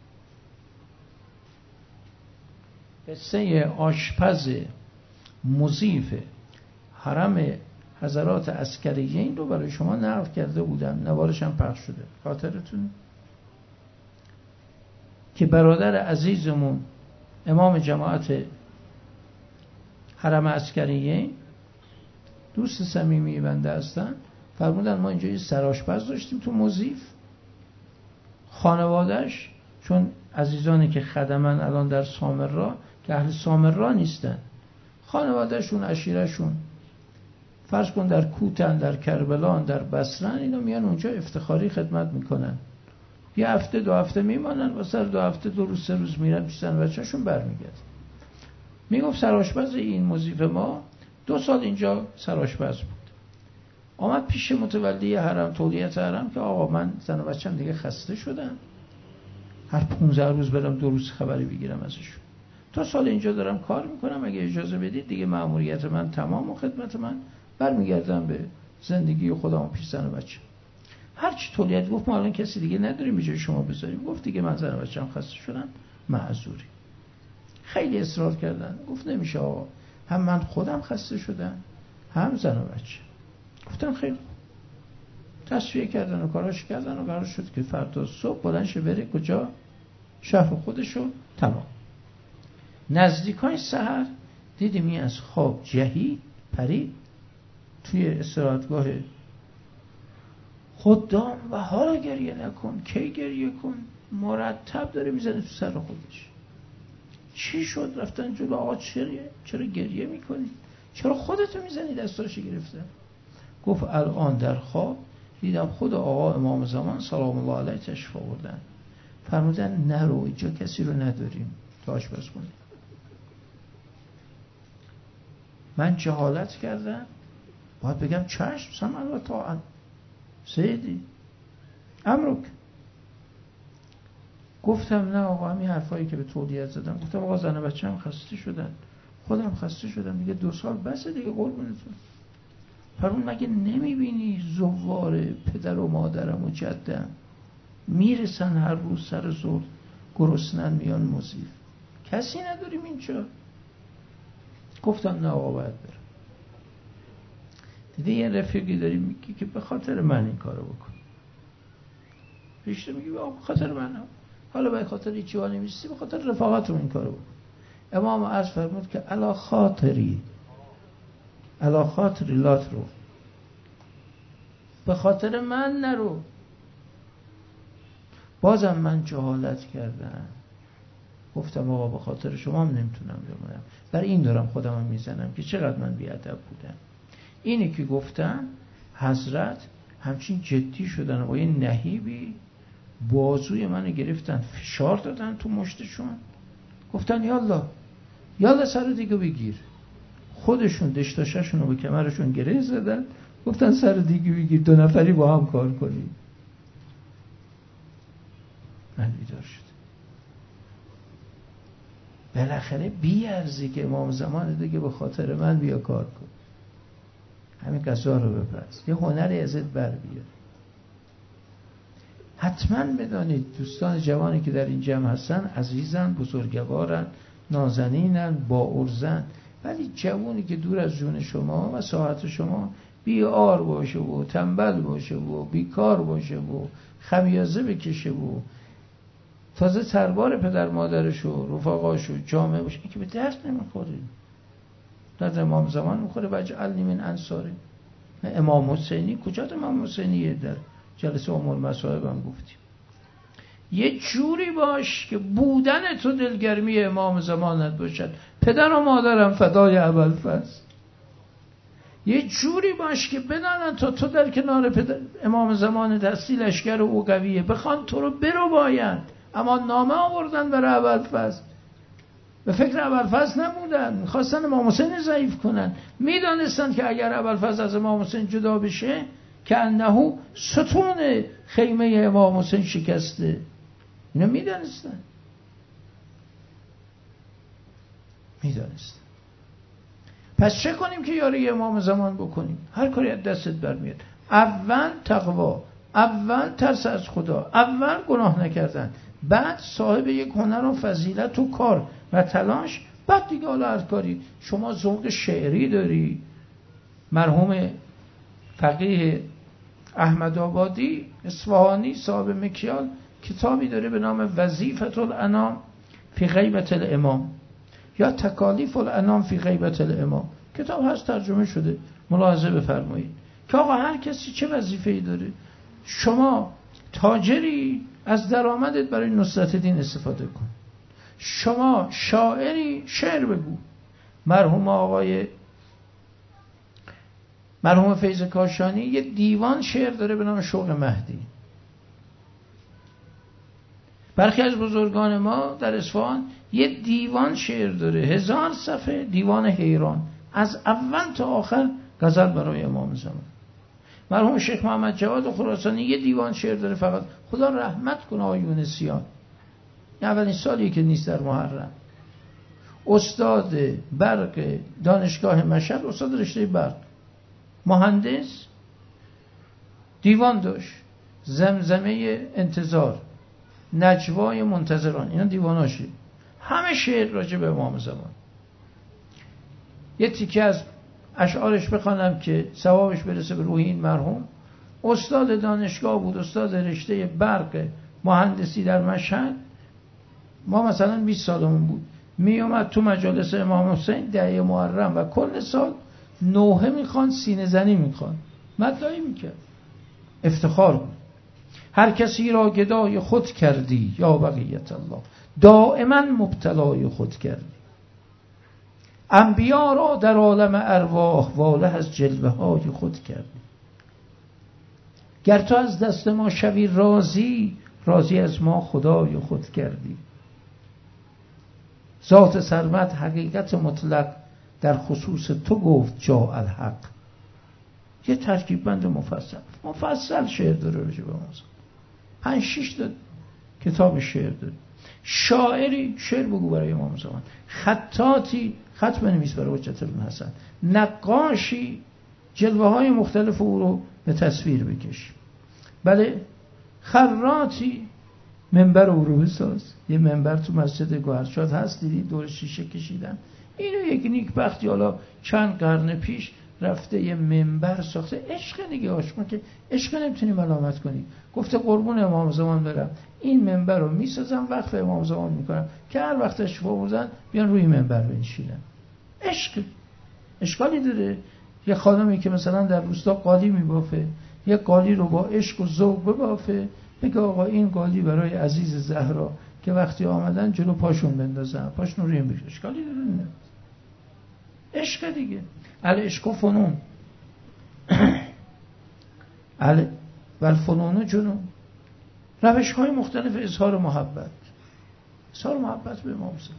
قصه آشپز مضیف حرم حضرات عسکریین رو برای شما نقل کرده بودم، نوارش هم پخش شده، خاطرتون که برادر عزیزمون امام جماعت حرم عسکریین، دوست صمیمی بنده هستن، فرمودن ما اینجا یه سرآشپز داشتیم تو مضیف، خانواده‌اش چون عزیزانی که خدمن الان در سامرا که اهل سامرا نیستن، خانواده‌شون، عشیره‌شون، فرض کن در کوتن، در کربلان، در بصرن، اینا میان اونجا افتخاری خدمت میکنن، یه هفته دو هفته میمانن و سر دو هفته دو روز سه روز میرن پیشن بچه‌شون برمیگردن. میگفت سرآشپز این مضیف ما دو سال اینجا سرآشپز بود، آمد پیش متولی حرم، تولیت حرم، که آقا من زن و بچه‌م دیگه خسته شدم، هر پونزده روز برم دو روز خبری بگیرم ازشون، دو سال اینجا دارم کار میکنم، اگه اجازه بدید دیگه مأموریت من تمام و خدمت من، برمیگردم به زندگی خودم و پیش زن و بچه. هرچی تولیت گفت ما الان کسی دیگه نداریم به جای شما بذاریم، گفت دیگه من زن و بچه‌م خسته شدم، معذوری. خیلی اصرار کردن، گفت نمیشه آقا، هم من خودم خسته شدم هم زن و بچه. گفتن خیلی تصفیه کردن و کاراش کردن و قرار شد که فردا صبح بلند شه بره کجا؟ شهر خودشو. تمام. نزدیکای سحر دیدیم این از خواب جهید، پرید توی استراحتگاه خدام و حالا گریه نکن، کی گریه کن، مرتب داره میزنه تو سر خودش. چی شد؟ رفتن جلو، آقا چرا چرا گریه میکنی؟ چرا خودتو میزنی؟ دستاشو گرفتن. گفت الان در خواب دیدم خود آقا امام زمان سلام الله علیه تشریف آوردن، فرمودن نرو، اینجا کسی رو نداریم تا آشپز کنی. من جهالت کردم، باید بگم چشم، سمع و طاعت سیدی امرک. گفتم نه آقا، همین حرفایی که به تولیت زدم، گفتم آقا زن و بچه هم خسته شدن، خودم خسته شدم دیگه، دو سال بسه دیگه قربونتون. فرمون مگه نمیبینی زوار پدر و مادرم و جدم میرسن هر روز سر ظهر گرسنن میان مضیف، کسی نداریم اینجا؟ گفتم نه آقا باید برم. دیدی یه رفیقی داری میگی که به خاطر من این کارو بکن، پیشته میگی آقا به خاطر من هم. حالا به خاطر هیچی ها نمیستی، به خاطر رفاقتم این کارو بکن. امام عرض فرمود که علا خاطری علا خاطری لا ترو، به خاطر من نرو. بازم من جهالت کردم، گفتم آقا به خاطر شما هم نمیتونم بمونم، برای این دارم خودم هم میزنم که چقدر من بیادب بودم. اینی که گفتم حضرت همچین جدی شدن با یه نهیبی بازوی منو گرفتن، فشار دادن تو مشتشون، گفتن یالا یالا سر دیگه بگیر. خودشون دشتاششون رو به کمرشون گره زدن، گفتن سر دیگه بگیر، دو نفری با هم کار کنیم. من بیدار شد. بالاخره بی ارزی که امام زمان دیگه به خاطر من بیا کار کن، همین قضا رو بپس، یه هنری ازت بر بیاد. حتما بدانید دوستان جوانی که در این جمع هستن عزیزن، بزرگوارن، نازنینن، با ارزن، ولی جوانی که دور از جون شما و ساعت شما بیار باشه و تنبل باشه و بیکار باشه و خمیازه بکشه و تازه سربار پدر مادرش و رفقاش و جامعه باشه، این که به درد نمیخوره. در امام زمان میخوره وجعلنی من انصاره. امام حسینی کجا؟ امام حسینیه در جلسه ام المصائب هم گفتیم. یه جوری باش که بودن تو دلگرمی امام زمانت باشد، پدر و مادرم فدای ابوالفضل. یه جوری باش که بدانن تو تو در کنار پدر امام زمانت هستی، لشکر او قویه، بخوان تو رو برو باید، اما نامه آوردن برای ابوالفضل، به فکر ابوالفضل نبودن، میخواستن امام حسین ضعیف کنن، میدانستن که اگر ابوالفضل از امام حسین جدا بشه که انه ستون خیمه امام حسین شکسته. اینا میدانستن میدانستن پس چه کنیم که یاری امام زمان بکنیم؟ هر کاری از دستت برمیاد. اول تقوا، اول ترس از خدا، اول گناه نکردن، بعد صاحب یک هنر و فضیلت و کار و تلاش، بعد دیگه حالا هر کاری. شما ذوق شعری داری، مرحوم فقیه احمد آبادی اصفهانی صاحب مکیال کتابی داره به نام وظیفة الانام فی غیبت الامام یا تکالیف الانام فی غیبت الامام. کتاب هست ترجمه شده، ملاحظه بفرمایید که آقا هر کسی چه وظیفه‌ای داره. شما تاجری، از درآمدت برای نصرت دین استفاده کن. شما شاعری، شعر بگو. مرحوم آقای مرحوم فیض کاشانی یه دیوان شعر داره به نام شوق مهدی. برخی از بزرگان ما در اصفهان یه دیوان شعر داره، هزار صفحه، دیوان حیران، از اول تا آخر غزل برای امام زمان. مرحوم شیخ محمد جواد خراسانی یه دیوان شعر داره فقط. خدا رحمت کنه آقای یونسیان، اولین سالی که نیست در محرم، استاد برق دانشگاه مشهد، استاد رشته برق، مهندس، دیوان داشت، زمزمه انتظار، نجوای منتظران، اینا دیواناشه، همه شعر راجع به امام زمان. یه تیکه از اشعارش بخوانم که ثوابش برسه به روح این مرحوم. استاد دانشگاه بود، استاد رشته برق مهندسی در مشهد. ما مثلا بیست سالمون بود، می اومد تو مجالس امام حسین دهه محرم و کل سال نوحه میخوان، سینه زنی میخوان، مدعی میکرد، افتخار بود. هر کسی را گدای خود کردی یا بقیت الله، دائما مبتلای خود کردی. انبیا را در عالم ارواح واله از جلوه های خود کردی. گر تو از دست ما شوی راضی، راضی از ما خدای خود کردی. ذات سرمد حقیقت مطلق، در خصوص تو گفت جاء الحق. یه ترکیب بند مفصل مفصل شعر داره راجع به موضوع. پنج شش تا کتاب شعر داره. شاعری شعر بگو برای امام زمان، خطاطی خط بنویس برای حجت ابن حسن، نقاشی جلوه های مختلف او رو به تصویر بکش، بله، خراطی منبر او رو بساز. یه منبر تو مسجد گوهرشاد هست، دیدی دور شیشه کشیدن. اینو یک نیکبختی حالا چند قرن پیش رفته یه منبر ساخته. عشق دیگه، عاشق که عشق نمیتونی ملامت کنی. گفته قربون امام زمان برم، این منبر رو میسازم، وقف امام زمان میکنم که هر وقت اشفا بودن بیان روی منبر بنشینن. عشق اشکالی داره؟ یه خانمی که مثلا در روستا قالی میبافه، یه قالی رو با عشق و ذوق ببافه، بگه آقا این قالی برای عزیز زهرا که وقتی آمدن جلو پاشون بندازن، پاشون روی این بشه. اشکالی داره؟ نه، عشق دیگه. العشق و فنون ال والفنون جنون، روش های مختلف اظهار محبت، اظهار محبت به امام زمان.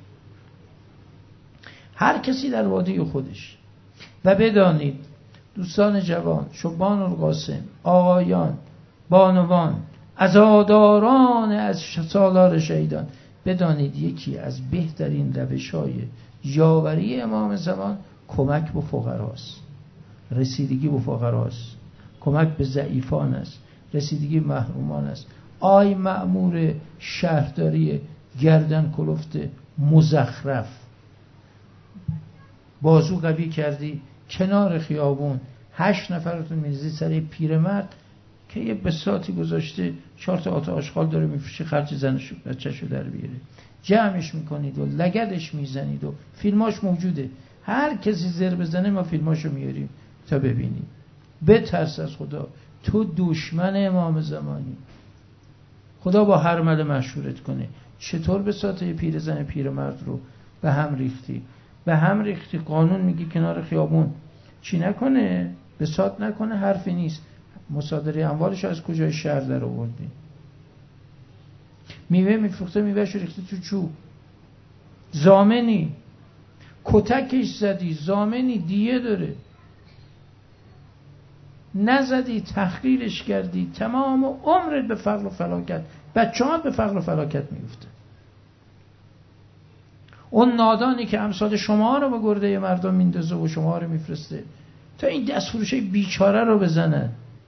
هر کسی در وادی خودش. و بدانید دوستان جوان، شبان القاسم، آقایان، بانوان، عزاداران از سالار شهیدان، بدانید یکی از بهترین روش‌های یاوری امام زمان کمک به فقراست، رسیدگی به فقراست، کمک به ضعیفان است، رسیدگی محرومان است. آی مأمور شهرداری گردن کلفت مزخرف، بازو قوی کردی کنار خیابون، هشت نفرتون میزید سر پیرمرد که یه بساطی گذاشته، چهار تا آتا آشغال داره میفروشه، خرج زنشو بچه‌شو در بیاره، جمعش میکنید و لگدش میزنید و فیلماش موجوده. هر کسی زر بزنه ما فیلماشو میاریم تا ببینیم. بترس از خدا، تو دشمن امام زمانی. خدا با هر مل مشهورت کنه. چطور به ساته پیرزن پیرمرد رو به هم ریختی؟ به هم ریختی. قانون میگی کنار خیابون چی نکنه، به سات نکنه، حرفی نیست. مصادره اموالش از کجای شهر در آوردی؟ میوه میفروخته، میوهش ریخته تو چوب. زامنی کتکش زدی، زامنی دیه داره، نزدی تحقیرش کردی، تمام عمرت به فقر و فلاکت، بچه‌ها به فقر و فلاکت میفته. اون نادانی که امثال شما رو به گرده مردم میندازه و شما رو میفرسته تا این دستفروشه بیچاره رو بزنن،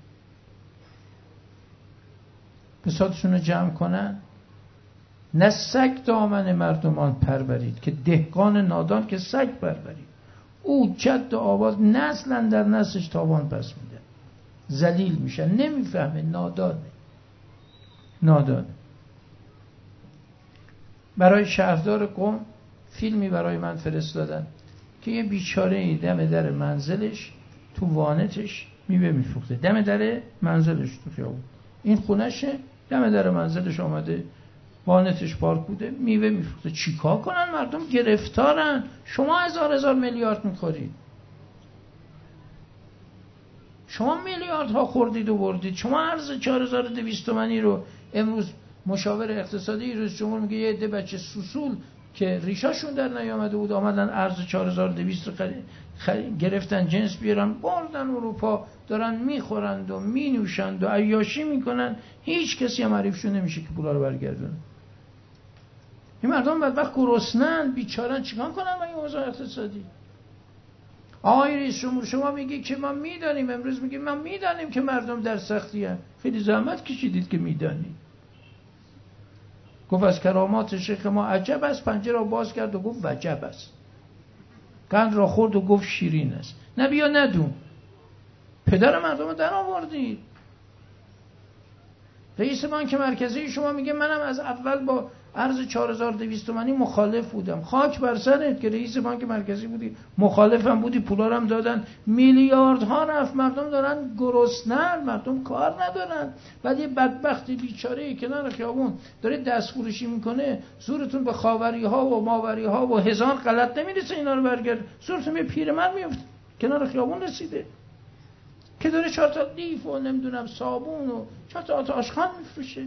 بساطشون رو جمع کنن. نه سگ دامن مردمان پرورید که دهقان نادان که سگ پرورید. او جد و آباد نسلا در نسلش تاوان پس میده، ذلیل میشه، نمیفهمه، نادانه نادانه. برای شهردار قم فیلمی برای من فرستادن که یه بیچاره دم در منزلش تو وانتش میوه میفروخته، دم در منزلش تو خیابون، این خونشه، دم در منزلش آمده، وانتش پارک بوده، میوه میفروخته. چیکار کنن مردم؟ گرفتارن. شما هزار هزار میلیارد میخورید، شما میلیاردها خوردید و بردید. شما ارز چهار هزار و دویست تومانی رو امروز مشاور اقتصادی رئیس جمهور میگه یه عده بچه سوسول که ریشاشون در نیامده بود آمدن ارز چهار هزار و دویست رو خرید، گرفتن جنس بیارن بردن اروپا، دارن میخورند و مینوشند و عیاشی میکنن. هیچ کسی هم عریفشون نمیشه که پولا رو برگردونه. این مردم بدبخت گرسنن، بیچارن، چیکار کنن با این اوضاع اقتصادی؟ آقای رئیس جمهور شما میگی که ما میدانیم، امروز میگیم ما میدانیم که مردم در سختی هستند. خیلی زحمت کشیدید که میدانید. گفت از کرامات شیخ ما عجب است، پنجره را باز کرد و گفت وجب است. قند را خورد و گفت شیرین است. نه بیا ندون، پدر مردم رو در آوردید. رئیس بانک مرکزی شما میگه منم از اول با ارز چهار هزار و دویست تومانی مخالف بودم. خاک بر سرت که رئیس بانک مرکزی بودی، مخالفم بودی، پولا رو هم دادن، میلیاردها رفت. مردم دارن گرسنه، مردم کار ندارن. بعد یه بدبختی بیچاره کنار خیابون داره دست فروشی میکنه، زورتون به خاوری ها و ماوری ها و هزار غلط نمیرسه اینا رو برگرد. زورتون به پیرمرد میفته کنار خیابون رسیده که داره چهار تا لیف و نمیدونم صابون و چهار تا آتاشخان میفروشه.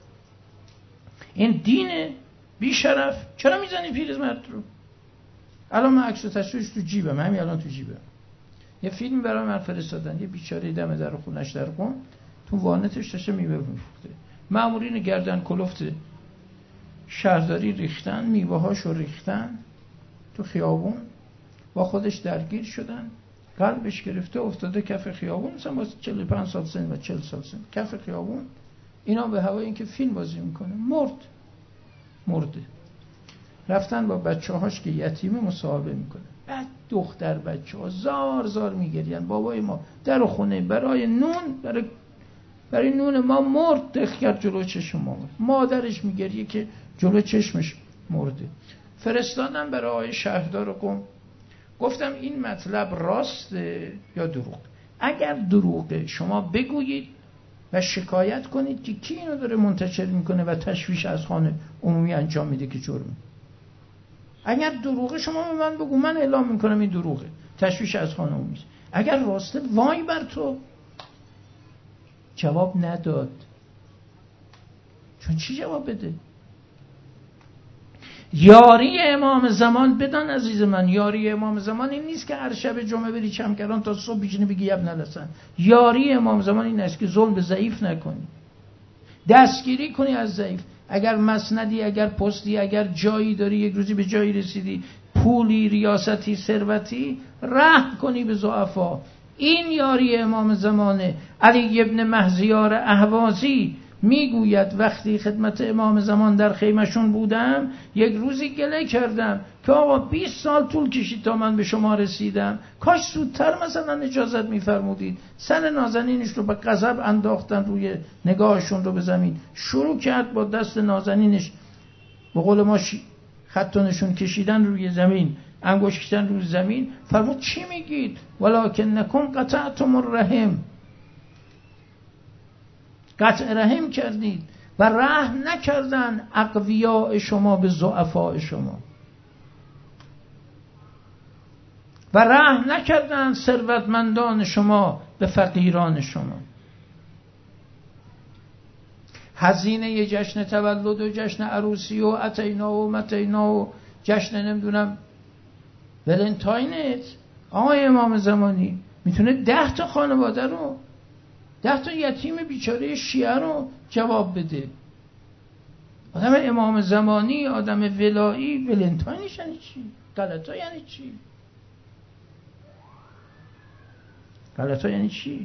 این دینه بی شرف. چرا میزنی پیرمرد رو؟ الان من عکس و تصویرش تو جیبم، همین الان تو جیبم. یه فیلم برای من فرستادن، یه بیچاره دم در خونش در قم تو وانتش داشته میوه میفروخته. مامورین گردن کلفت شهرداری ریختن، میوه هاشو ریختن تو خیابون، با خودش درگیر شدن، قلبش گرفته افتاده کف خیابون، مثلا با چهل و پنج سال سن و چهل سال سن کف خیابون. اینا به هوای اینکه فیلم بازی میکنه مرد. مرده. رفتن با بچه هاش که یتیمه مصاحبه میکنه. بعد دختر بچه ها زار زار میگرین بابای ما در خونه برای نون، برای برای نون ما مرد، دخ کرد جلو چشم ما. مادرش میگریه که جلو چشمش مرده. فرستادن برای آقای شهردار قم. گفتم این مطلب راسته یا دروغ؟ اگر دروغه شما بگویید و شکایت کنید که کی اینو داره منتشر میکنه و تشویش از خانه عمومی انجام میده که جرمه. اگر دروغه شما به من بگو، من اعلام میکنم این دروغه، تشویش از خانه عمومی. اگر راسته وای بر تو. جواب نداد. چون چی جواب بده؟ یاری امام زمان بدان عزیز من، یاری امام زمان این نیست که هر شب جمعه بری چمکران تا صبح بشینی بگی ابن الحسن. یاری امام زمان این است که ظلم به ضعیف نکنی، دستگیری کنی از ضعیف. اگر مسندی، اگر پستی، اگر جایی داری، یک روزی به جایی رسیدی، پولی، ریاستی، ثروتی، رحم کنی به ضعفا. این یاری امام زمانه. علی ابن مهزیار اهوازی میگوید وقتی خدمت امام زمان در خیمشون بودم، یک روزی گله کردم که آقا بیست سال طول کشید تا من به شما رسیدم، کاش زودتر مثلا اجازت میفرمودید. سر نازنینش رو به غضب انداختن روی نگاهشون رو به زمین. شروع کرد با دست نازنینش به قول ما خط و نشون کشیدن روی زمین. انگشت کشیدن رو زمین. فرمود چی میگید؟ ولکنکم قطعتم الرحم، قطع رحم کردید و رحم نکردن اقویاء شما به ضعفاء شما، و رحم نکردن ثروتمندان شما به فقیران شما. هزینه جشن تولد و جشن عروسی و اتینا و متینا و جشن نمیدونم ولنتاینت، آقای امام زمانی میتونه ده تا خانواده رو، ده تا یتیم بیچاره شیعه رو جواب بده. آدم امام زمانی، آدم ولایی، ولنتاینش یعنی چی؟ غلطا یعنی چی؟ غلطا یعنی چی؟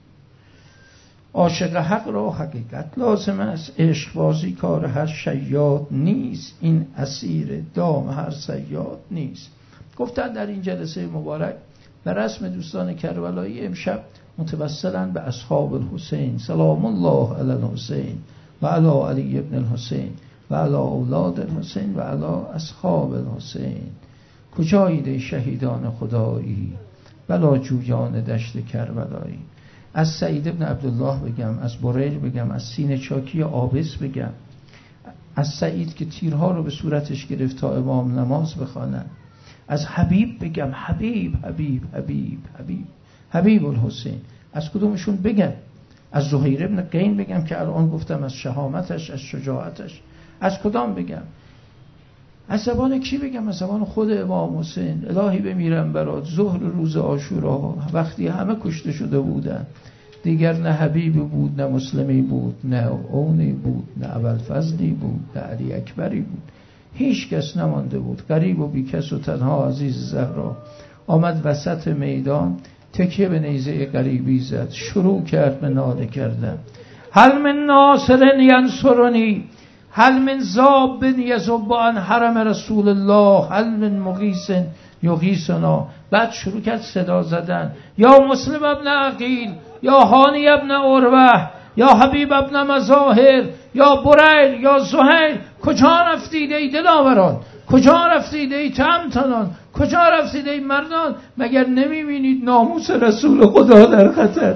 عاشق حق را حقیقت لازم است، عشق بازی کار هر شیاد نیست، این اسیر دام هر صیاد نیست. گفتن در این جلسه مبارک به رسم دوستان کربلایی امشب متوسلاً به اصحاب الحسین سلام الله علی الحسین و علی علی ابن الحسین و علی اولاد الحسین و علی اصحاب الحسین، کجایید ای شهیدان خدایی بلا جویان دشت کربلایی. از سعید ابن عبدالله بگم، از بریل بگم، از سینه چاکی آبس بگم، از سعید که تیرها رو به صورتش گرفت تا امام نماز بخوانن، از حبیب بگم، حبیب حبیب حبیب حبیب حبیب الحسین. از کدومشون بگم؟ از زهیر ابن قین بگم که الان گفتم از شهامتش، از شجاعتش، از کدام بگم؟ از زبان کی بگم؟ از زبان خود امام حسین. الهی بمیرم برات ظهر روز عاشورا، وقتی همه کشته شده بودن، دیگر نه حبیبی بود، نه مسلمی بود، نه اونی بود، نه ابوالفضلی بود، نه علی اکبری بود، هیچ کس نمانده بود. غریب و بیکس و تنها عزیز زهرا آمد وسط میدان، تکیه به نیزه غریبی زد، شروع کرد به ناله کردن. هل من ناصر ینصرنی، هل من ذاب یذب عن حرم رسول الله، هل من مغیث یغیثنا. بعد شروع کرد صدا زدن، یا مسلم ابن عقیل، یا هانی ابن عروه، یا حبیب ابن مظاهر، یا بریل، یا زهیر، کجا رفتید ای دلاوران؟ کجا رفتید ای تهمتنان؟ کجا رفتید ای مردان؟ مگر نمیبینید ناموس رسول خدا در خطر؟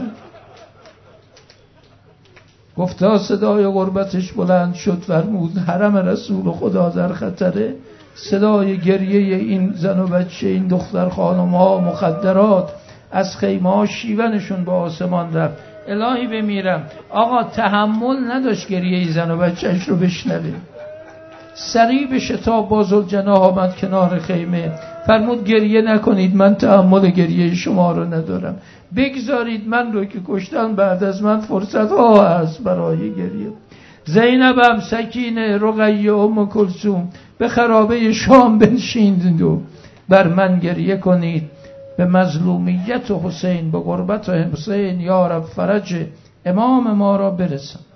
گفتا صدای غربتش بلند شد، فرمود حرم رسول خدا در خطره. صدای گریه این زن و بچه، این دختر خانم ها، مخدرات از خیمه ها شیونشون به آسمان رفت. الهی بمیرم، آقا تحمل نداشت گریه این زن و بچهش رو بشنوه. سریع به شتاب با ذوالجناح آمد کنار خیمه، فرمود گریه نکنید، من تحمل گریه شما رو ندارم، بگذارید من رو که کشتن، بعد از من فرصت ها هست برای گریه. زینبم، سکینه، رقیه، ام کلثوم به خرابه شام بنشیند و بر من گریه کنید. به مظلومیت حسین، به غربت حسین، یا رب فرج امام ما را برسان.